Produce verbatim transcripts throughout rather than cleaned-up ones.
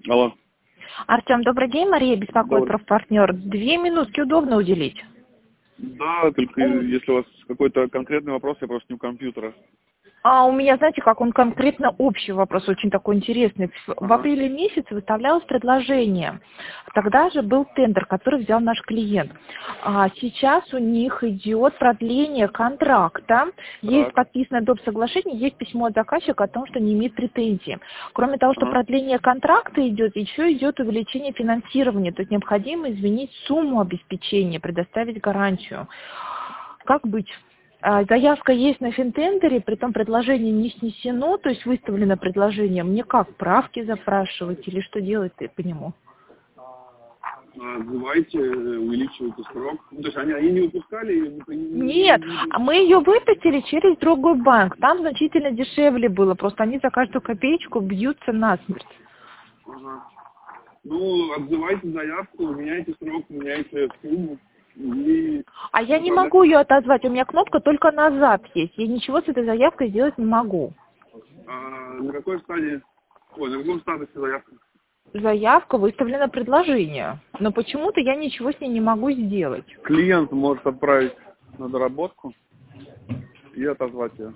Алло. Артем, добрый день. Мария беспокоит, Добрый. профпартнер. Две минутки удобно уделить? Да, только У- если у вас какой-то конкретный вопрос, я просто не у компьютера. А у меня, знаете, как он конкретно общий вопрос, очень такой интересный. В в Ага. апреле месяце выставлялось предложение. Тогда же был тендер, который взял наш клиент. А сейчас у них идет продление контракта. Есть Так. подписанное доп. Соглашение, есть письмо от заказчика о том, что не имеет претензий. Кроме того, что Ага. продление контракта идет, еще идет увеличение финансирования. То есть необходимо изменить сумму обеспечения, предоставить гарантию. Как быть? А, Заявка есть на финтендере, притом предложение не снесено, то есть выставлено предложение. Мне как, правки запрашивать или что делать по нему? Отзывайте, увеличивайте срок. Ну, то есть они, они не выпускали ее? Не, Нет, не- не- а мы ее выплатили через другой банк. Там значительно дешевле было, просто они за каждую копеечку бьются насмерть. Ага. Ну, отзывайте заявку, меняйте срок, меняйте сумму. И А я не направляйте. могу ее отозвать, у меня кнопка только назад есть. Я ничего с этой заявкой сделать не могу. А, на какой стадии? Ой, на каком статусе заявка? Заявка выставлена предложение, но почему-то я ничего с ней не могу сделать. Клиент может отправить на доработку и отозвать ее.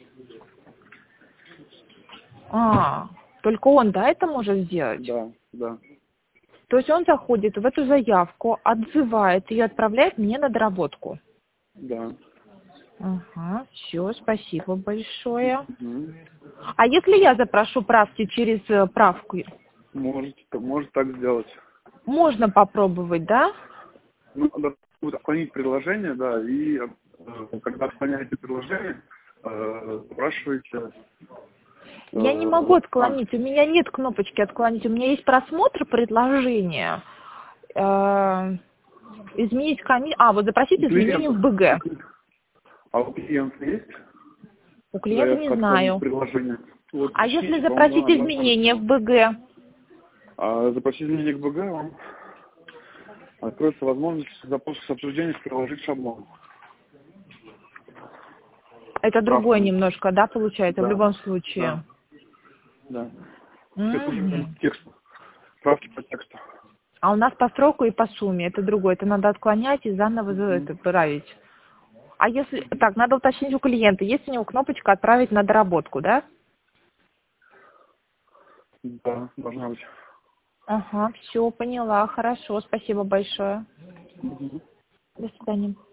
А, только он, да, это может сделать? Да, да, То есть он заходит в эту заявку, отзывает и отправляет мне на доработку. да. Ага, все, спасибо большое. Мгм. А если я запрошу правки через э, правку, Может, может так сделать. можно попробовать, да? Ну, надо будет отклонить предложение, да, и э, когда отклоняете предложение, э, спрашиваете, Я не э, могу а, отклонить, у меня нет кнопочки отклонить, у меня есть просмотр предложения. Э, изменить комиссию. А, вот запросить у изменения в клиента, у БГ. кли- а у клиента есть У клиента не заявка отклонить знаю. предложение? Вот А если ищите, по-моему, запросить она должна быть. изменения в БГ? А запросить изменение к БГ, вам откроется возможность за после обсуждения приложить шаблон. Это другое Справками. немножко, да, получается, в Да, любом да, случае. да. Это уже Мгм. текст, справки по тексту. А у нас по сроку и по сумме, это другое. Это надо отклонять и заново за Мгм. это править. А если... Так, надо уточнить у клиента, есть у него кнопочка «Отправить на доработку», да? Да, должна быть. Ага, все, поняла, хорошо, спасибо большое. Мгм. До свидания.